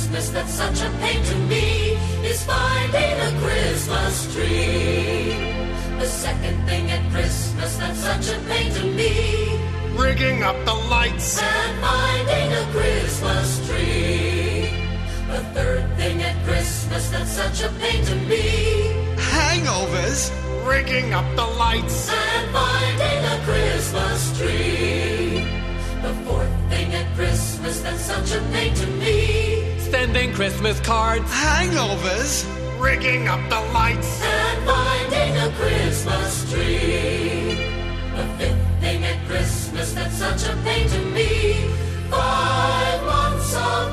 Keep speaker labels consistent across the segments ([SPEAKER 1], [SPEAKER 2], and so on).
[SPEAKER 1] Christmas that's such a pain to me is finding a Christmas tree. The second thing at Christmas that's such a pain to me,
[SPEAKER 2] rigging up the lights
[SPEAKER 1] and finding a Christmas tree. The third thing at Christmas that's such a pain to me,
[SPEAKER 3] hangovers,
[SPEAKER 2] rigging up the lights
[SPEAKER 1] and finding a Christmas tree. The fourth thing at Christmas that's such a pain to me,
[SPEAKER 4] sending Christmas cards,
[SPEAKER 3] hangovers,
[SPEAKER 2] rigging up the lights
[SPEAKER 1] and finding a Christmas tree. The fifth thing at Christmas that's such a pain to me, 5 months of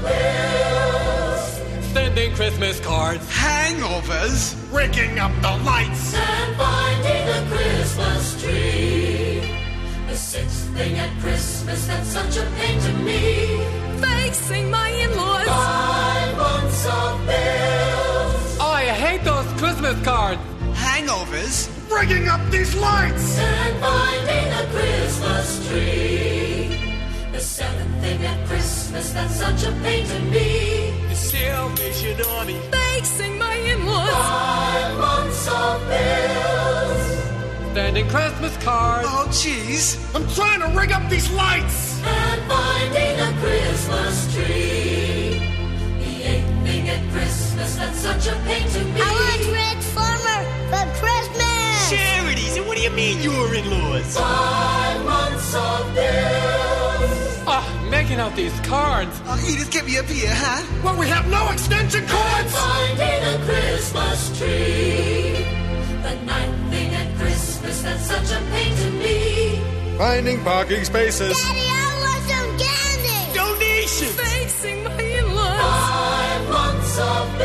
[SPEAKER 1] bills,
[SPEAKER 4] sending Christmas cards,
[SPEAKER 3] hangovers,
[SPEAKER 2] rigging up the lights
[SPEAKER 1] and finding a Christmas tree. The sixth thing at Christmas that's such a pain to me,
[SPEAKER 5] facing my in-laws,
[SPEAKER 1] 5 months of bills.
[SPEAKER 4] Oh, I hate those Christmas cards.
[SPEAKER 3] hangovers,
[SPEAKER 2] rigging up these lights
[SPEAKER 1] And finding a Christmas tree. The seventh thing at Christmas that's such a pain to me,
[SPEAKER 4] The Salvation Army,
[SPEAKER 5] facing my in-laws,
[SPEAKER 1] 5 months of bills.
[SPEAKER 4] sending Christmas cards.
[SPEAKER 3] oh jeez,
[SPEAKER 2] I'm trying to rig up these lights
[SPEAKER 1] And finding a Christmas tree. The eighth thing at Christmas that's such a pain to me,
[SPEAKER 6] I want Red Farmer for Christmas.
[SPEAKER 7] Charities, and what do you mean your in-laws?
[SPEAKER 1] 5 months of bills.
[SPEAKER 4] Ah, making out these cards.
[SPEAKER 3] oh, Edith, get me up here, huh?
[SPEAKER 2] Well, we have no extension cords
[SPEAKER 1] Finding a Christmas tree. The ninth thing at Christmas that's such a pain to me,
[SPEAKER 2] finding parking spaces
[SPEAKER 6] Daddy, I want some candy.
[SPEAKER 7] Donations!
[SPEAKER 5] facing my in-laws,
[SPEAKER 1] 5 months of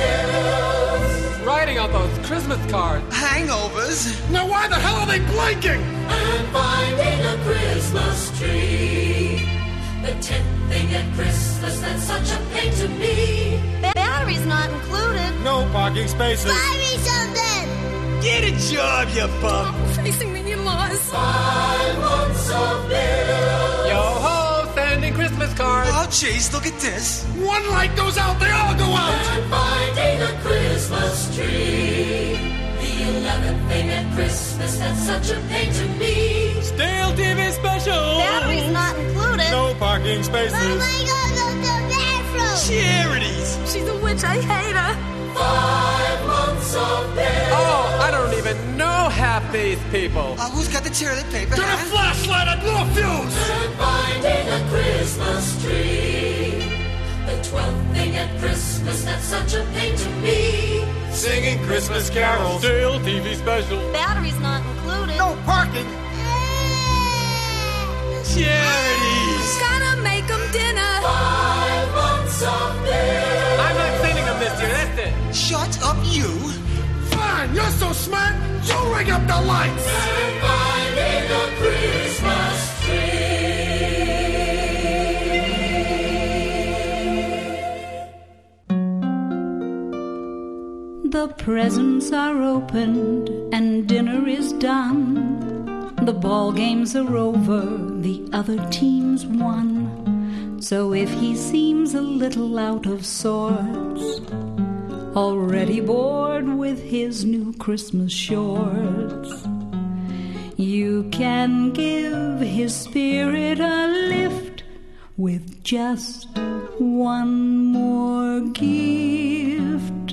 [SPEAKER 1] bills.
[SPEAKER 4] Writing out those Christmas cards.
[SPEAKER 3] Hangovers,
[SPEAKER 2] now why the hell are they blinking
[SPEAKER 1] And finding a Christmas tree. The 10th thing at Christmas that's such a pain to me,
[SPEAKER 6] Battery's not included.
[SPEAKER 2] no parking spaces
[SPEAKER 6] Buy me something.
[SPEAKER 7] Get a job, you bum!
[SPEAKER 5] facing the in-laws,
[SPEAKER 1] 5 months of bills.
[SPEAKER 4] Yo ho, sending Christmas cards.
[SPEAKER 3] oh jeez, look at this,
[SPEAKER 2] one light goes out they all go out
[SPEAKER 1] And finding a Christmas tree. The 11th thing at Christmas that's such a pain to me,
[SPEAKER 4] Stale TV special.
[SPEAKER 6] Battery's not included.
[SPEAKER 2] no parking spaces
[SPEAKER 6] Mama, I gotta go to the bathroom.
[SPEAKER 7] Charities!
[SPEAKER 5] she's a witch, I hate her.
[SPEAKER 1] 5 months of bills.
[SPEAKER 4] Oh, I don't even know half these people.
[SPEAKER 3] oh, who's got the toilet paper,
[SPEAKER 2] Get a
[SPEAKER 3] huh?
[SPEAKER 2] flashlight, I blew a fuse
[SPEAKER 1] And finding a Christmas tree. The 12th thing at Christmas that's such a pain to me,
[SPEAKER 2] singing Christmas carols
[SPEAKER 4] Stale TV special.
[SPEAKER 6] Battery's not included.
[SPEAKER 2] no parking
[SPEAKER 7] Charities!
[SPEAKER 5] Gotta make them dinner.
[SPEAKER 1] 5 months of bills.
[SPEAKER 4] I'm not sending them this year, that's it.
[SPEAKER 3] Shut up, you,
[SPEAKER 2] fine, you're so smart you rig up the lights
[SPEAKER 1] And finding a Christmas tree.
[SPEAKER 8] The presents are opened and dinner is done. The ball games are over, the other team's won. So if he seems a little out of sorts, already bored with his new Christmas shorts, you can give his spirit a lift with just one more gift.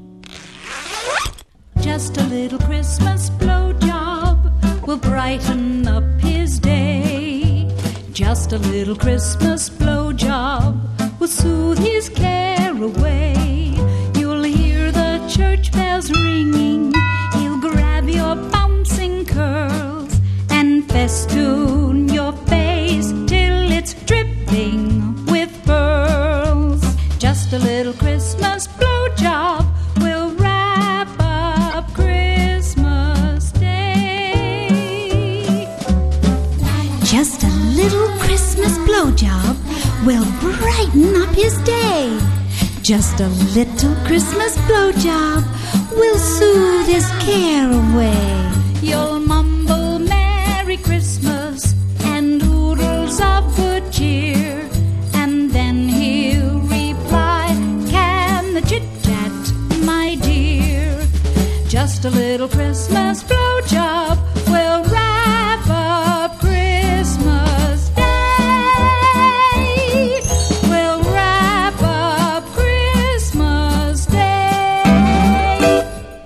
[SPEAKER 8] Just a little Christmas blowjob will brighten up his day. Just a little Christmas blowjob will soothe his care away. You'll hear the church bells ringing. He'll grab your bouncing curls and festoon your face till it's dripping with pearls. Just a little Christmas blowjob will wrap up Christmas Day. Just a little Christmas blowjob will brighten up his day. Just a little Christmas blowjob will soothe his care away. You'll mumble Merry Christmas and oodles of good cheer, and then he'll reply, Just a little Christmas blowjob will wrap up Christmas Day. Will wrap up Christmas Day.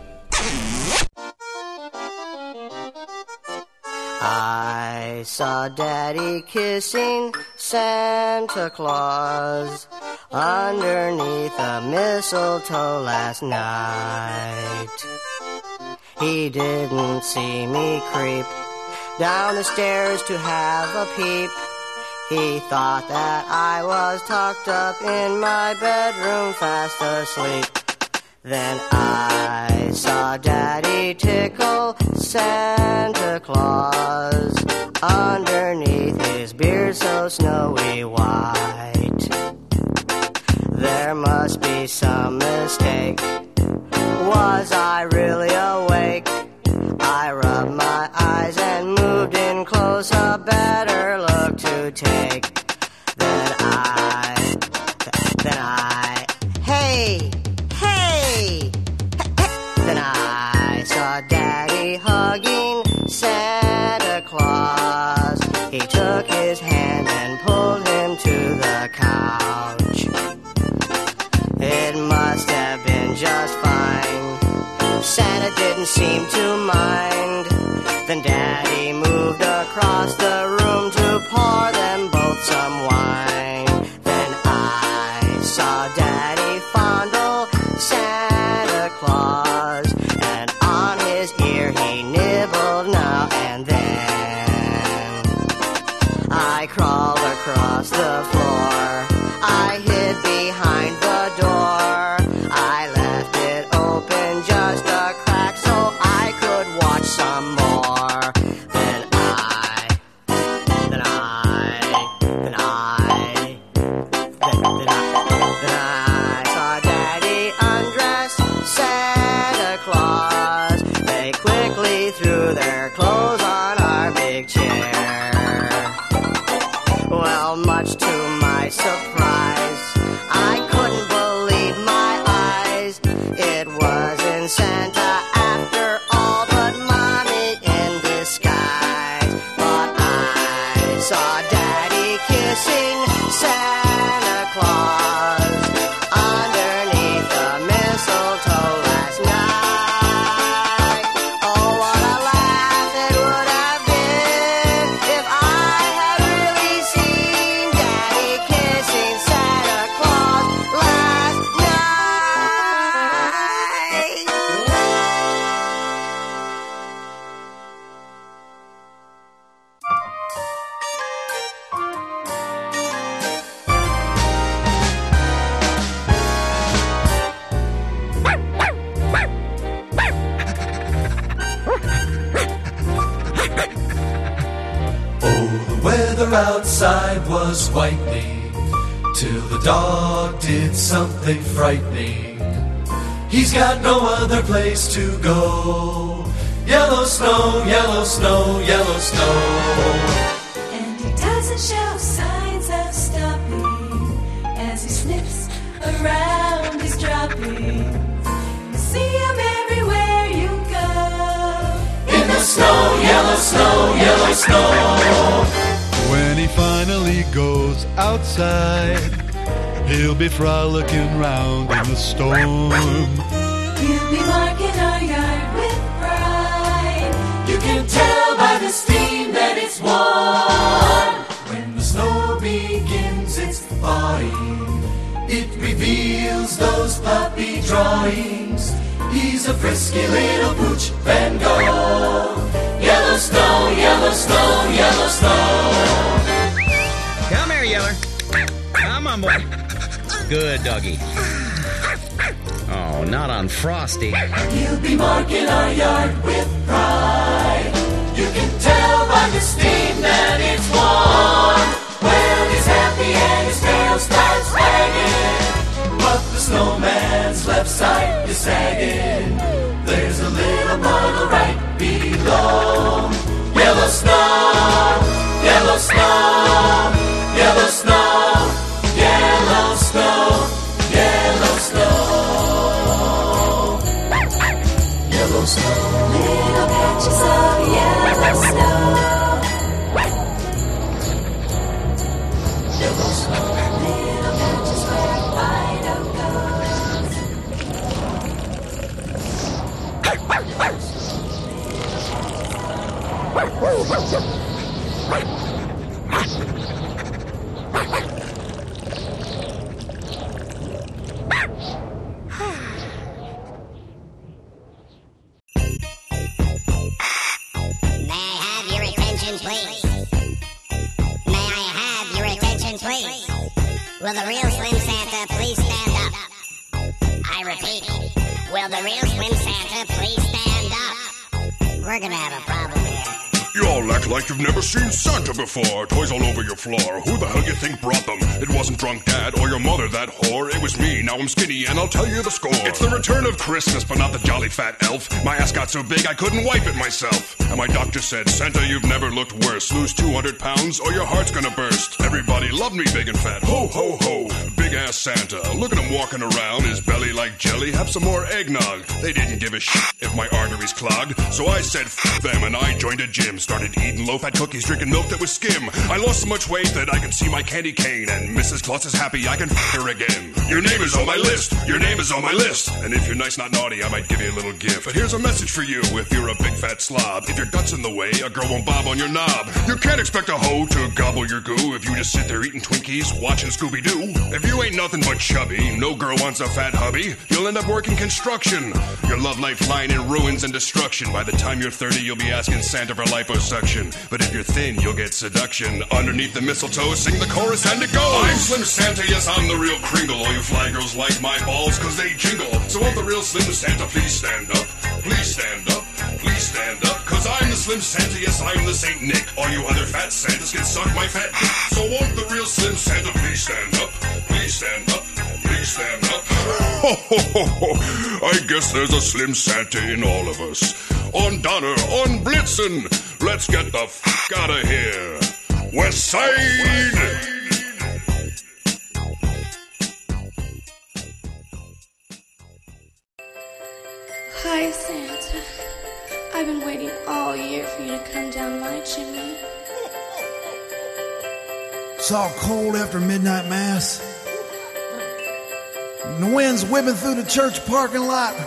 [SPEAKER 9] I saw Daddy kissing Santa Claus underneath a mistletoe last night. He didn't see me creep down the stairs to have a peep. He thought that I was tucked up in my bedroom fast asleep. Then I saw Daddy tickle Santa Claus underneath his beard so snowy white. There must be some mistake. Was I really awake? I rubbed my eyes and moved in close, a better look to take. Then hey! Then I saw Daddy hugging Santa Claus. He took his hand and pulled him to the couch. It must have been just fine. Santa didn't seem to mind. Then Daddy moved across the room to pour them both some wine. Then I saw Daddy fondle Santa Claus, and on his ear he nibbled now and then. I crawled across the floor. I hid behind the door. I left it open just a crack so I could watch some more. Then I saw Daddy undress Santa Claus. They quickly threw their clothes on our big chair. Well, much to my surprise, I couldn't believe my eyes. It wasn't Santa after all, but Mommy in disguise. But I saw Daddy kissing Santa Claus underneath the mistletoe last night. Oh, what a laugh it would have been if I had really seen Daddy kissing Santa Claus last night.
[SPEAKER 10] Oh, the weather outside was whitening till the dog did something frightening. He's got no other place to go. Yellow snow, yellow snow, yellow snow.
[SPEAKER 5] And he doesn't show signs of stopping as he sniffs around his droppings. You see him everywhere you go.
[SPEAKER 10] In the snow, yellow snow, yellow snow.
[SPEAKER 11] When he finally goes outside, he'll be frolicking round in the storm.
[SPEAKER 5] He'll be marking our yard with pride.
[SPEAKER 10] You can tell by the steam that it's warm. When the snow begins its thawing, it reveals those puppy drawings. He's a frisky little pooch, Van Gogh. Yellow snow, yellow snow, yellow snow.
[SPEAKER 12] Come here, Yeller. Come on, boy. Good doggy. Oh, not on Frosty.
[SPEAKER 10] He'll be marking our yard with pride. You can tell by the steam that it's warm. Well, he's happy and his tail starts wagging, but the snowman's left side is sagging. There's a little puddle right below. Yellow snow, yellow snow, yellow snow, yellow snow, yellow snow, yellow snow.
[SPEAKER 6] Will the real Slim Santa please stand up? I repeat, will the real Slim Santa please stand up? We're gonna have a problem here.
[SPEAKER 13] You all act like you've never seen Santa before. Toys all over your floor. Who the hell you think brought them? It wasn't drunk dad or your mother, that whore. It was me. Now I'm skinny and I'll tell you the score. It's the return of Christmas, but not the jolly fat elf. My ass got so big I couldn't wipe it myself. And my doctor said, Santa, you've never looked worse. Lose 200 pounds or your heart's gonna burst. Everybody loved me big and fat. Ho, ho, ho. Big ass Santa. Look at him walking around. His belly like jelly. Have some more eggnog. They didn't give a shit if my arteries clogged. So I said, f them, and I joined a gym. Started eating low-fat cookies, drinking milk that was skim. I lost so much weight that I can see my candy cane. And Mrs. Claus is happy I can f her again. Your name is on my list. Your name is on my list. And if you're nice, not naughty, I might give you a little gift. But here's a message for you if you're a big fat slob. If your gut's in the way, a girl won't bob on your knob. You can't expect a hoe to gobble your goo if you just sit there eating Twinkies, watching Scooby-Doo. If you ain't nothing but chubby, no girl wants a fat hubby, you'll end up working construction. Your love life lying in ruins and destruction. By the time you're 30, you'll be asking Santa for liposuction. But if you're thin, you'll get seduction. Underneath the mistletoe, sing the chorus and it goes. I'm Slim Santa, yes, I'm the real Kringle. All you fly girls like my balls, cause they jingle. So won't the real Slim Santa please stand up? Please stand up, please stand up. Cause I'm the Slim Santa, yes, I'm the Saint Nick. All you other fat Santas can suck my fat dick. So won't the real Slim Santa please stand up? Please stand up, please stand up. Ho, ho, ho, ho. I guess there's a Slim Santa in all of us. On Donner, on Blitzen, let's get the f*** out of here. West Side!
[SPEAKER 14] Hi, Santa. I've been waiting all year for you to come down my chimney.
[SPEAKER 2] It's all cold after midnight mass. And the wind's whipping through the church parking lot.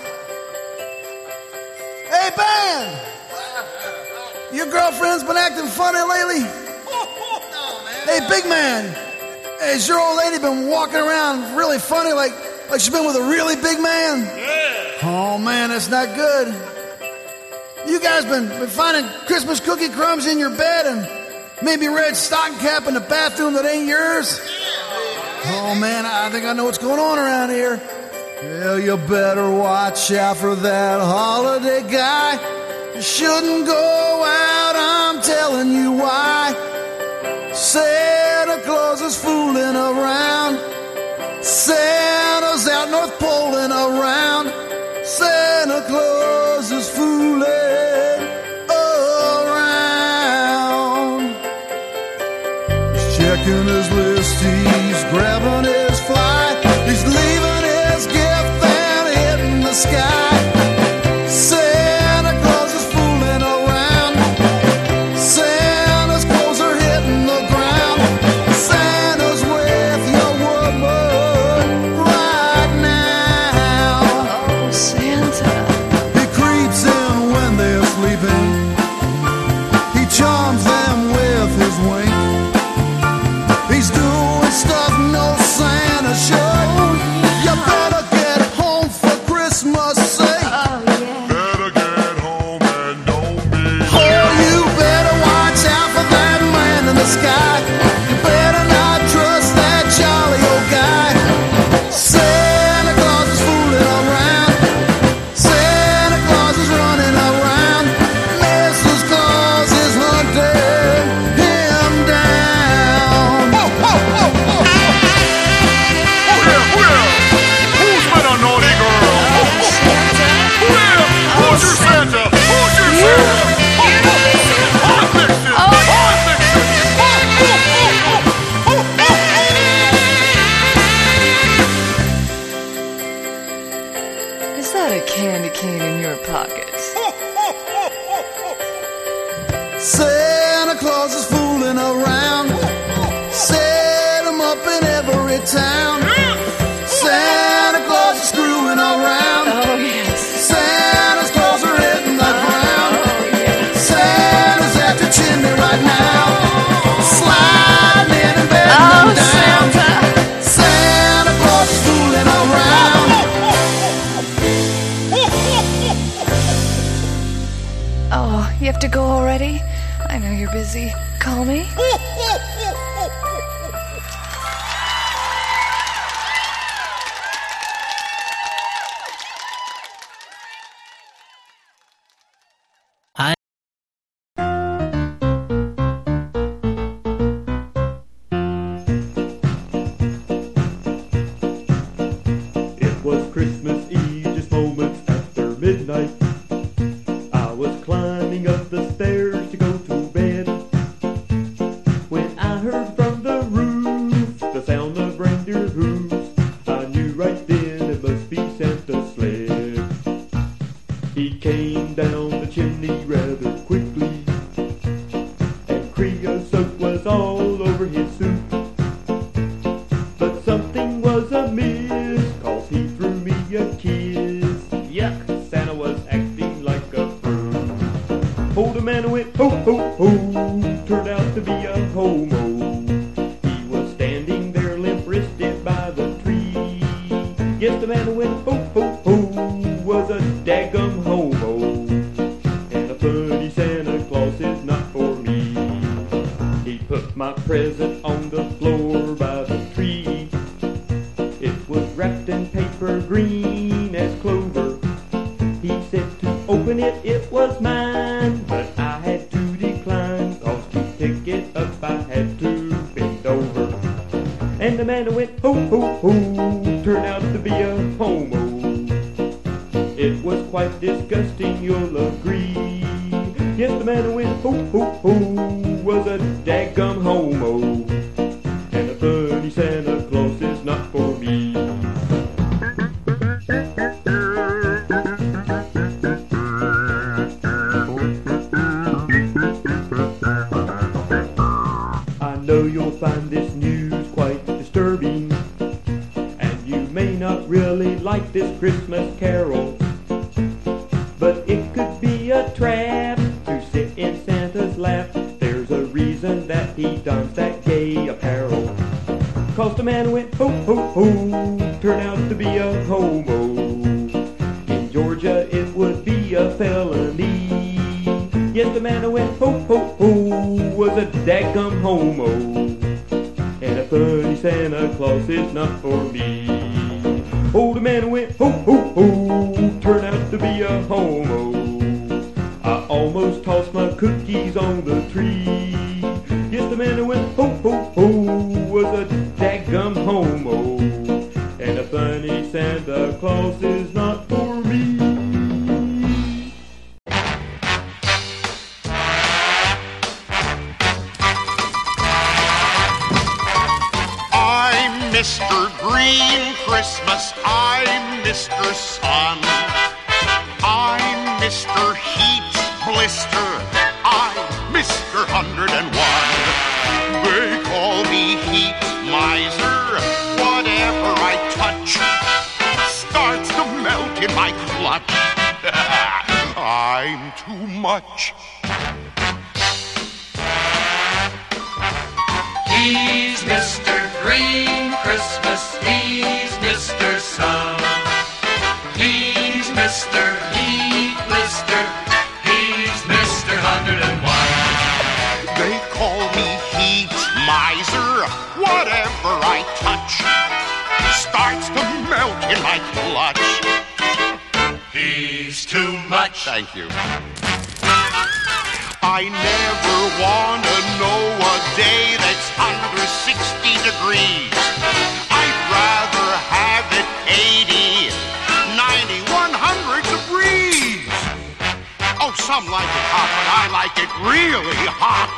[SPEAKER 2] Hey, band! Your girlfriend's been acting funny lately? Hey, big man! Has your old lady been walking around really funny like she's been with a really big man?
[SPEAKER 7] Yeah.
[SPEAKER 2] Oh, man, that's not good. You guys been finding Christmas cookie crumbs in your bed and maybe a red stocking cap in the bathroom that ain't yours? Oh, man, I think I know what's going on around here. Well, you better watch out for that holiday guy. You shouldn't go out, I'm telling you why. Santa Claus is fooling around. Santa's out North Poling around. Santa Claus is fooling around. He's checking his list, he's grabbing his fly. He's leaving his gift and hitting the sky. Santa Claus is fooling around. Santa's clothes are hitting the ground. Santa's with your woman right now.
[SPEAKER 14] Oh, Santa.
[SPEAKER 2] He creeps in when they're sleeping. He charms them with his wink. He's doing stuff no Santa show. You better get home for Christmas sake.
[SPEAKER 13] Better get home and don't be
[SPEAKER 2] Oh, you better watch out for that man in the sky. You better not trust that jolly old guy. Santa Claus is fooling around. Santa Claus is running around. Mrs. Claus is hunting him down.
[SPEAKER 13] Who's been a naughty girl? Who's your Santa? Who's your Santa? I fixed it! I fixed
[SPEAKER 15] Is that a candy cane in your pocket?
[SPEAKER 2] Santa Claus is fooling around. Set him up in every town. Santa Claus is screwing around.
[SPEAKER 15] Oh, yes.
[SPEAKER 2] Santa's clothes are hitting the ground. Santa's at the chimney right now. Slide
[SPEAKER 16] heard from the roof the sound of reindeer hooves. I knew right then it must be Santa's sled. He came down the chimney rather quickly, and creosote was all over his suit. But something was amiss, 'cause he threw me a kiss. Yuck, Santa was acting like a fool. Oh, the man went ho, ho, ho, turned out to be a homo. He was standing there limp-wristed by the tree. Yes, the man who went ho, ho, ho was a daggum homo. And a funny Santa Claus is not for me. He put my present on the floor by the tree. It was wrapped in paper green as clover. He said to open it, it was mine. But I had to decline, 'cause to pick it up I had to bend over. And the man who went ho, ho, ho turned out to be a homo. It was quite disgusting, you'll agree. Yes, the man who went ho, ho, ho was a daggum homo. And a funny Santa Claus is not for me. I know you'll find this news quite disturbing, and you may not really like this Christmas carol, but it could be a trap to sit in Santa's lap. There's a reason that he dons that gay apparel. 'Cause the man who went ho, ho, ho turned out to be a homo. In Georgia it would be a felony. Yes, the man who went ho, ho, ho was a daggum homo. And a funny Santa Claus is not for me. Oh, the man who went ho, ho, ho turned out to be a homo. I almost tossed my cookies on the tree. Yes, the man who went ho, ho, ho was a daggum homo. And a funny Santa Claus is not for me.
[SPEAKER 17] I'm Mr. Green Christmas, I'm Mr. Sun, I'm Mr. Heat Blister, I'm Mr. 101. They call me Heat Miser, whatever I touch starts to melt in my clutch. I'm too much.
[SPEAKER 10] He's Mr. Green Christmas, he's Mr. Sun, he's Mr. Heat Blister, he's Mr. 101.
[SPEAKER 17] They call me Heat Miser, whatever I touch starts to melt in my clutch.
[SPEAKER 10] He's too much.
[SPEAKER 17] Thank you. I never want to know a day that's under 60 degrees. I'd rather have it 80, 90, 100 degrees. Oh, some like it hot, but I like it really hot.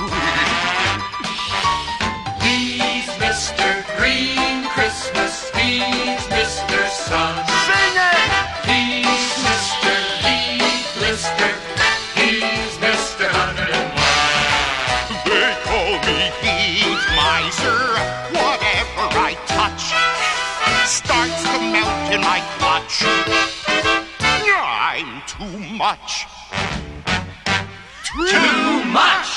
[SPEAKER 10] He's Mr. Green Christmas, he's Mr. Sun.
[SPEAKER 17] Sing it!
[SPEAKER 10] He's Mr. Heat Blister, he's Mr. 101.
[SPEAKER 17] They call me Heat Miser, whatever I touch starts to melt in my clutch. I'm too much.
[SPEAKER 10] Too much!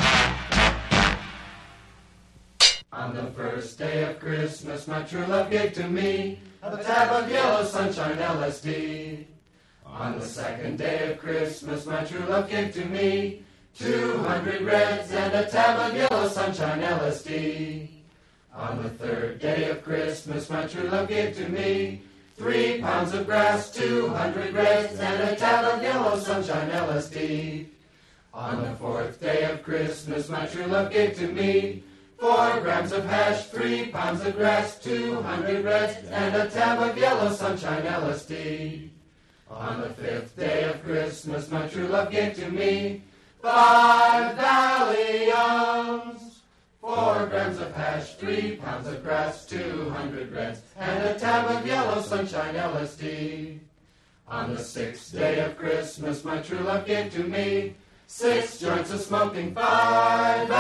[SPEAKER 1] On the first day of Christmas, my true love gave to me a tab of yellow sunshine LSD. On the second day of Christmas, my true love gave to me 200 reds and a tab of yellow sunshine LSD. On the third day of Christmas, my true love gave to me 3 pounds of grass, 200 reds, and a tab of yellow sunshine LSD. On the fourth day of Christmas, my true love gave to me 4 grams of hash, 3 pounds of grass, 200 reds, and a tab of yellow sunshine LSD. On the fifth day of Christmas, my true love gave to me 5 Valiums, 4 grams of hash, 3 pounds of grass, 200 reds, and a tab of yellow sunshine LSD. On the 6th day of Christmas, my true love gave to me 6 joints of smoking, 5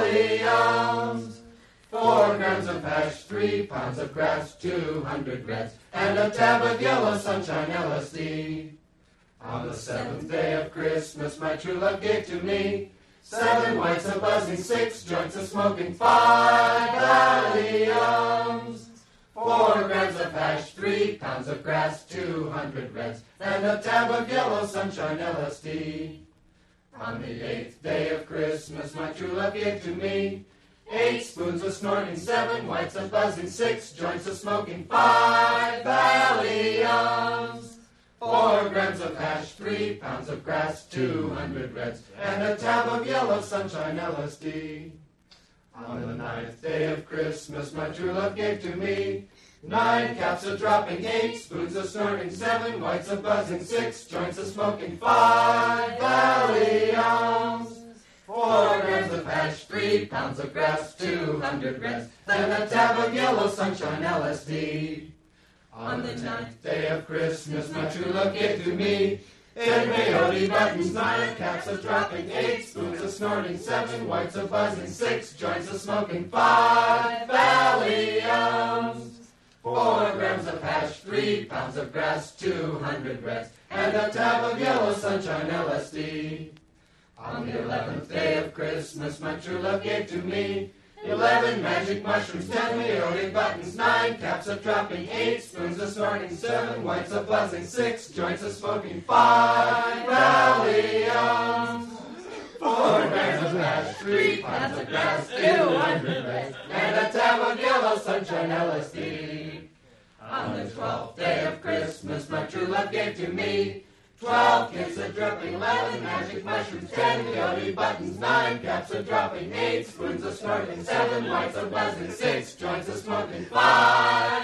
[SPEAKER 1] Valiums, 4 grams of hash, 3 pounds of grass, 200 reds, and a tab of yellow sunshine LSD. On the 7th day of Christmas, my true love gave to me 7 whites of buzzing, 6 joints of smoking, 5 Valiums, 4 grams of hash, 3 pounds of grass, 200 reds, and a tab of yellow sunshine LSD. On the 8th day of Christmas, my true love gave to me 8 spoons of snorting, 7 whites of buzzing, 6 joints of smoking, 5 Valiums, 4 grams of hash, 3 pounds of grass, 200 reds, and a tab of yellow sunshine LSD. On the 9th day of Christmas, my true love gave to me 9 caps of dropping, 8 spoons of snorting, 7 whites of buzzing, 6 joints of smoking, 5 Valiums, 4 grams of hash, 3 pounds of grass, 200 reds, and a tab of yellow sunshine LSD. On the 9th day of Christmas, my true love gave to me 10 peyote buttons, 9 caps of dropping, 8 spoons of snorting, 7 whites of buzzing, 6 joints of smoking, 5 Valiums, 4 grams of hash, 3 pounds of grass, 200 reds, and a tab of yellow sunshine LSD. On the 11th day of Christmas, my true love gave to me 11 magic mushrooms, 10 peyote buttons, 9 caps of dropping, 8 spoons of snorting, 7 whites of buzzing, 6 joints of smoking, 5 Valiums, 4 grams of hash, 3 pounds of grass, 200 reds, and a tab of yellow sunshine LSD. On the 12th day of Christmas, my true love gave to me 12 kits of dripping, 11 magic mushrooms, 10 peyote buttons, 9 caps of dropping, 8 spoons of snorting, 7 whites of buzzing, 6 joints of smoking, 5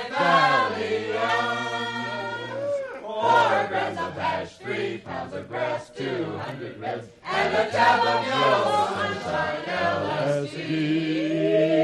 [SPEAKER 1] Valiums, 4 grams of hash, 3 pounds of grass, 200 reds, and a tab of yellow sunshine LSD.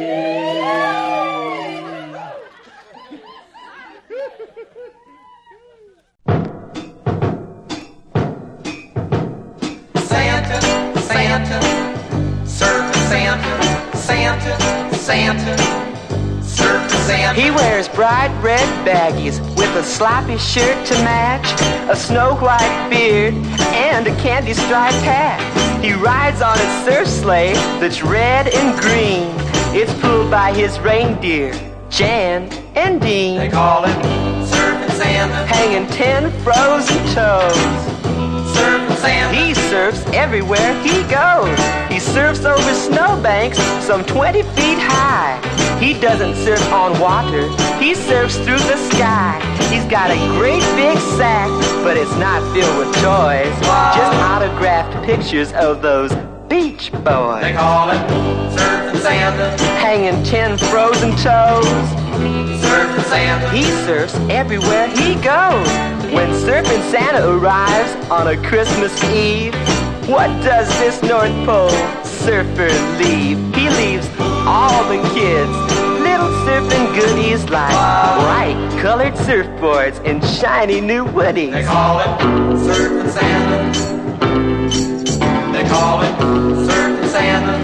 [SPEAKER 10] Santa, Santa, serve the Santa, Santa, Santa, serve the Santa.
[SPEAKER 18] He wears bright red baggies with a sloppy shirt to match, a snow-white beard, and a candy-striped hat. He rides on a surf sleigh that's red and green. It's pulled by his reindeer, Jan and Dean.
[SPEAKER 10] They call him Surfing Santa,
[SPEAKER 18] hanging 10 frozen toes.
[SPEAKER 10] Surfing Santa.
[SPEAKER 18] He surfs everywhere he goes. He surfs over snowbanks some 20 feet high. He doesn't surf on water, he surfs through the sky. He's got a great big sack, but it's not filled with toys. Just autographed pictures of those Beach Boys.
[SPEAKER 10] They call him Surfing Santa,
[SPEAKER 18] hanging 10 frozen toes.
[SPEAKER 10] Surfing Santa.
[SPEAKER 18] He surfs everywhere he goes. When Surfing Santa arrives on a Christmas Eve, what does this North Pole surfer leave? He leaves all the kids little surfing goodies like bright colored surfboards and shiny new woodies.
[SPEAKER 10] They call it Surfing Santa. They call it Surfing Santa.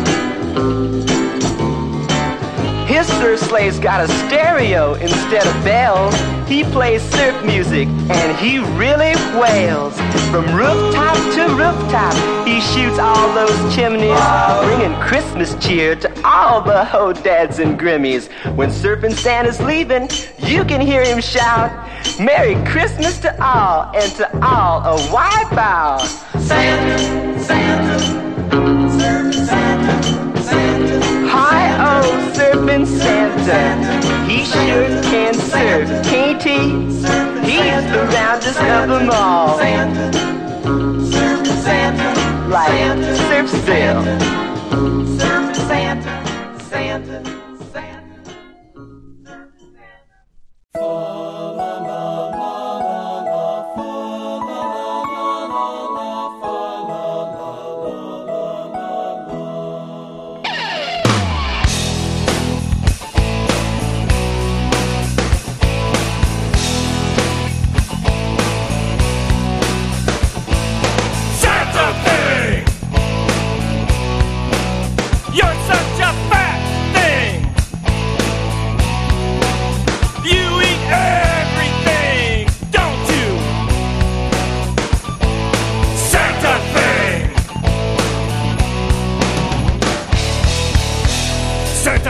[SPEAKER 18] His surf sleigh's got a stereo instead of bells. He plays surf music and he really wails. From rooftop to rooftop, he shoots all those chimneys, bringing Christmas cheer to all the ho-dads and grimmies. When Surfing Santa's leaving, you can hear him shout, Merry Christmas to all, and to all a wide bow.
[SPEAKER 10] Santa, Santa, Surfing Santa, Santa.
[SPEAKER 18] Hi-oh, Surfing Santa, he sure can surf, can't he? He's the roundest of them all.
[SPEAKER 10] Santa, Surfing Santa,
[SPEAKER 18] like surf still.
[SPEAKER 10] Surfing Santa, Santa, Santa.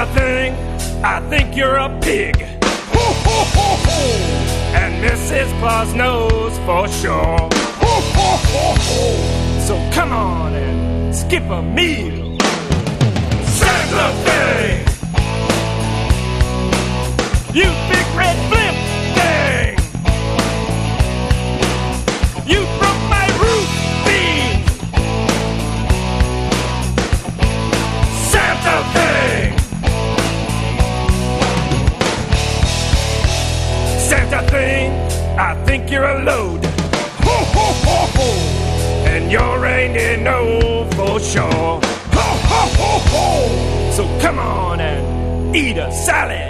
[SPEAKER 19] Santa thing, I think you're a pig. Ho, ho, ho, ho. And Mrs. Claus knows for sure. Ho, ho, ho, ho. So come on and skip a meal. Santa thing, you big red blimp thing, you broke my roof beam. Santa thing, Santa thing, I think you're a load. Ho, ho, ho, ho. And your reindeer know for sure. Ho, ho, ho, ho. So come on and eat a salad.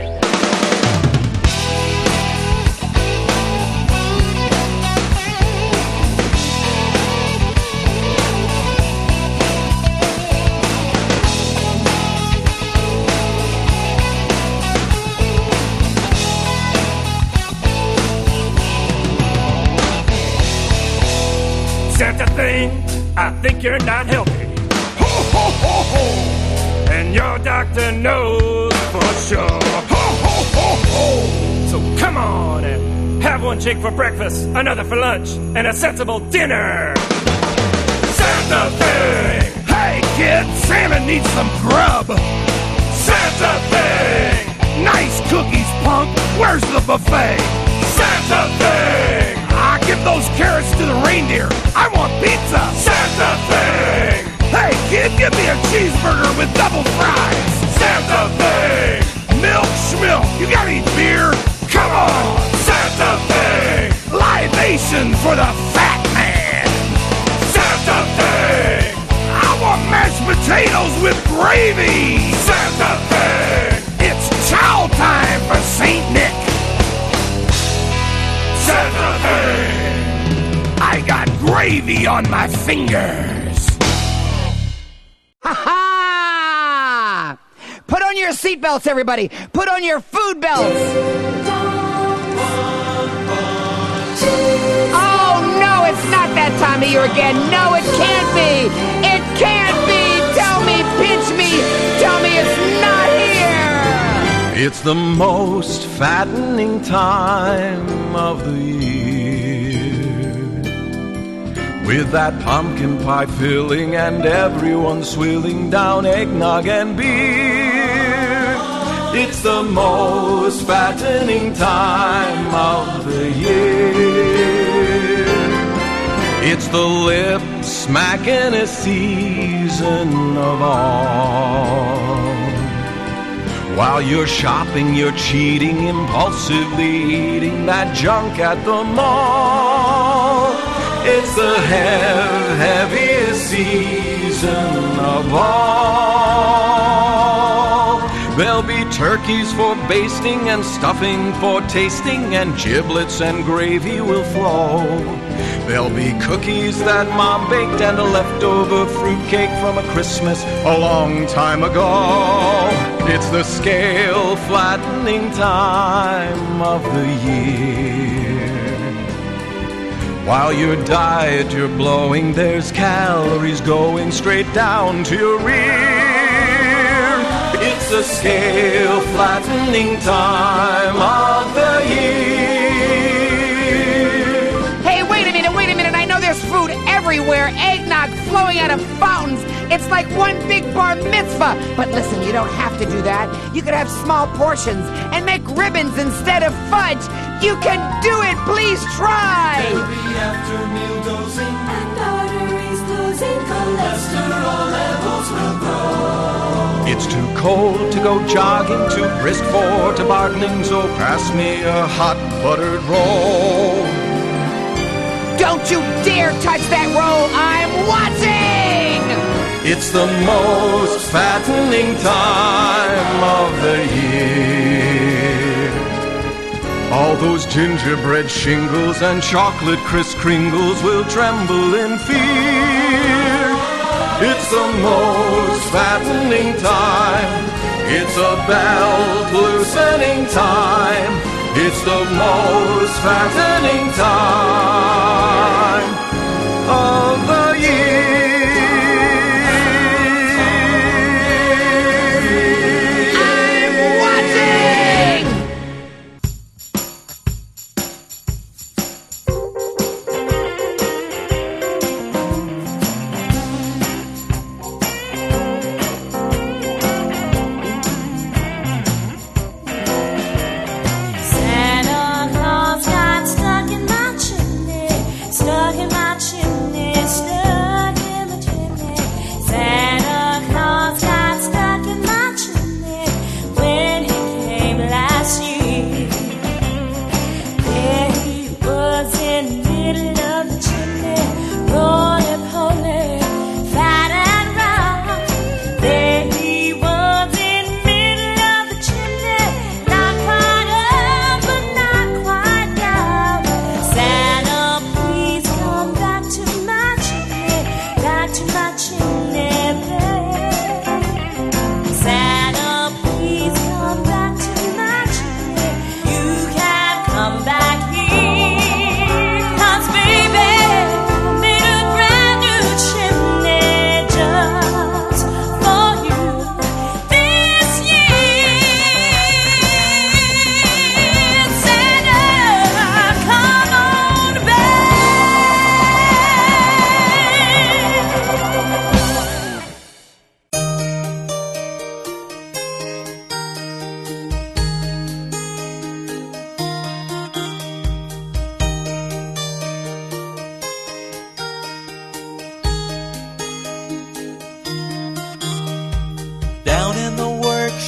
[SPEAKER 19] Santa thing, I think you're not healthy. Ho, ho, ho, ho. And your doctor knows for sure. Ho, ho, ho, ho. So come on and have one chick for breakfast, another for lunch, and a sensible dinner. Santa thing, hey kid, Santa needs some grub. Santa thing, nice cookies, punk. Where's the buffet? Santa thing, I give those carrots to the reindeer. I want pizza. Santa thing, hey kid, give me a cheeseburger with double fries. Santa thing, milk schmilk. You got any beer? Come on. Santa thing, libation for the fat man. Santa thing, I want mashed potatoes with gravy. Santa thing, it's chow time for Saint Nick. Santa thing, I got gravy on my fingers.
[SPEAKER 20] Ha ha! Put on your seatbelts, everybody. Put on your food belts. Oh no, it's not that time of year again. No, it can't be. It can't be. Tell me, pinch me. Tell me it's not here.
[SPEAKER 21] It's the most fattening time of the year, with that pumpkin pie filling and everyone swilling down eggnog and beer. It's the most fattening time of the year. It's the lip smacking season of all. While you're shopping, you're cheating, impulsively eating that junk at the mall. It's the heaviest season of all. There'll be turkeys for basting and stuffing for tasting, and giblets and gravy will flow. There'll be cookies that Mom baked and a leftover fruitcake from a Christmas a long time ago. It's the scale flattening time of the year. While your diet you're blowing, there's calories going straight down to your rear. It's the scale flattening time of the year.
[SPEAKER 20] Hey, wait a minute. I know there's food everywhere. Eggnog flowing out of fountains. It's like one big bar mitzvah. But listen, you don't have to do that. You could have small portions and make ribbons instead of fudge. You can do it. Please try.
[SPEAKER 10] There'll be after-meal dosing and arteries closing. Cholesterol levels will grow.
[SPEAKER 21] It's too cold to go jogging, too brisk for toboganing, so pass me a hot buttered roll.
[SPEAKER 20] Don't you dare touch that roll. I'm watching.
[SPEAKER 21] It's the most fattening time of the year. All those gingerbread shingles and chocolate Kris Kringles will tremble in fear. It's the most fattening time. It's a belt loosening time. It's the most fattening time of the year.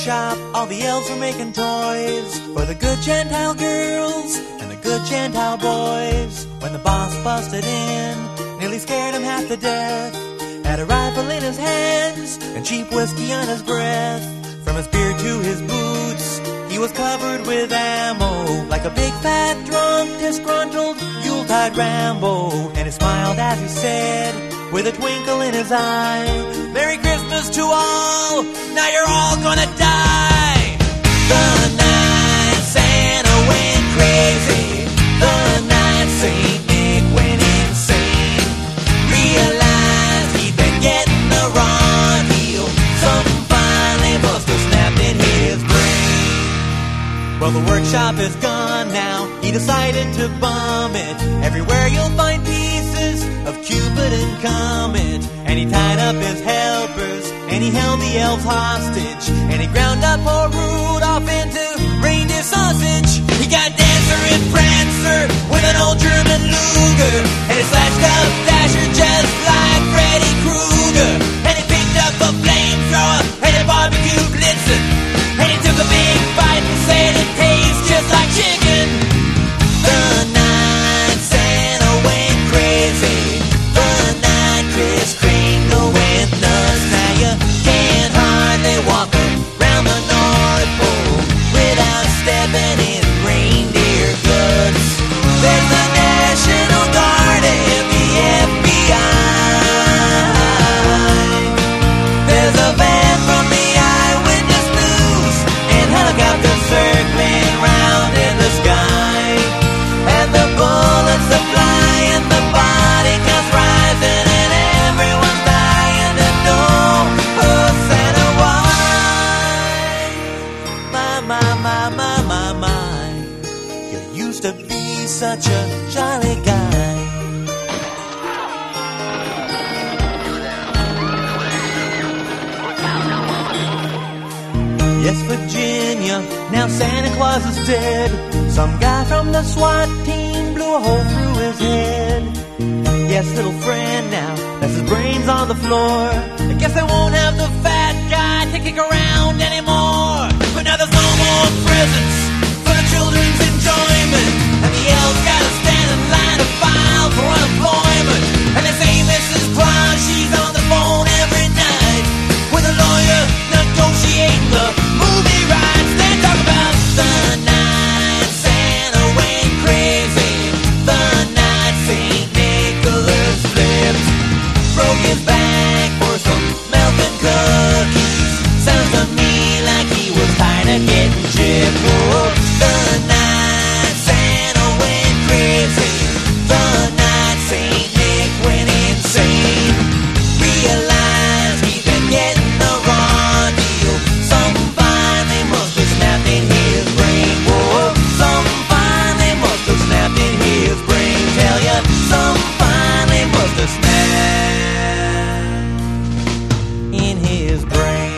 [SPEAKER 4] workshop, all the elves were making toys for the good Gentile girls and the good Gentile boys. When the boss busted in, nearly scared him half to death, had a rifle in his hands and cheap whiskey on his breath. From his beard to his boots, he was covered with ammo, like a big fat drunk, disgruntled Yuletide Rambo. And he smiled as he said, with a twinkle in his eye, Merry Christmas to all, now you're all gonna die. The night Santa went crazy, the night Saint Nick went insane, realized he'd been getting the wrong deal, something finally must have snapped in his brain. Well, the workshop is gone now, he decided to bomb it. Everywhere you'll find pieces of Cupid and Comet. And he tied up his helpers, and he held the elves hostage, and he ground up poor Rudolph into reindeer sausage. He got Dancer and Prancer with an old German Luger, and he slashed up Dasher just like Freddy Krueger. And he picked up a flamethrower, and he barbecued Blitzen, and he took a big bite and said it tastes just like chicken. The night Santa went crazy, the night Kris Kringle went nuts. Now you can't hardly walk around the North Pole without stepping in reindeer guts. There's the National Guard and the FBI. There's a van from the Eyewitness News and helicopters circling round in the sky. And the bullets are flying, the body counts rising, and everyone's dying to know, oh Santa, why? My, you used to be such a jolly guy. Yes, Virginia, now Santa Claus is dead. Some guy from the SWAT team blew a hole through his head. Yes, little friend, now that's his brains on the floor. I guess they won't have the fat guy to kick around anymore. But now there's no more presents for the children's enjoyment, and the elves gotta stand in line to file for unemployment. And they say Mrs. Claus, she's on the phone every night with a lawyer negotiating the movie rights. They talk about the night Santa went crazy, the night St. Nicholas flipped, broke his back for some milk and cookies. Sounds to me like he was tired of getting gypped. Oh, the night Santa went crazy, the night St. Nick went insane, realized he'd been getting the wrong deal. Something finally must have snapped in his brain. Whoa, something finally must have snapped in his brain. Tell ya, something finally must have snapped in his brain.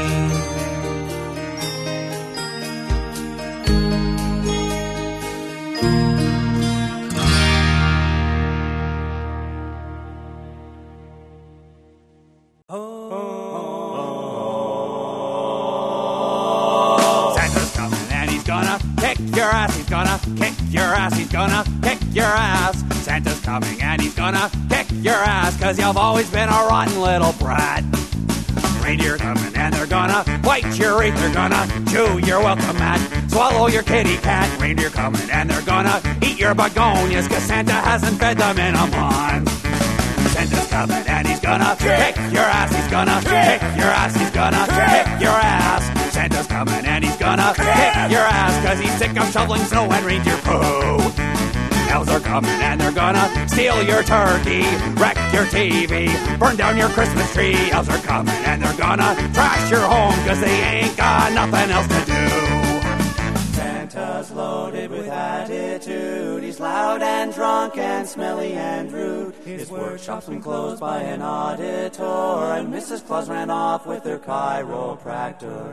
[SPEAKER 22] Santa's coming and he's gonna kick your ass, he's gonna kick your ass, he's gonna kick your ass. Santa's coming and he's gonna kick your ass, 'cause you've always been a rotten little brat. Reindeer coming and they're gonna bite your teeth, they're gonna chew your welcome mat, swallow your kitty cat. Reindeer coming and they're gonna eat your begonias, 'cause Santa hasn't fed them in a month. Santa's coming and he's gonna kick your ass, he's gonna kick your ass, he's gonna kick your ass. Santa's coming and he's gonna kick your ass, 'cause he's sick of shoveling snow and reindeer poo. Elves are coming and they're gonna steal your turkey, wreck your TV, burn down your Christmas tree. Elves are coming and they're gonna trash your home, 'cause they ain't got nothing else to do. Santa's loaded with attitude, he's loud and drunk and smelly and rude. His workshop's been closed by an auditor, and Mrs. Claus ran off with her chiropractor.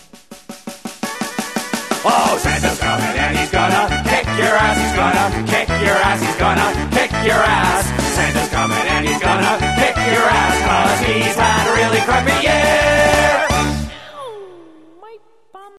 [SPEAKER 22] Oh, Santa's coming and he's gonna kick your ass, he's gonna kick your ass, he's gonna kick your ass.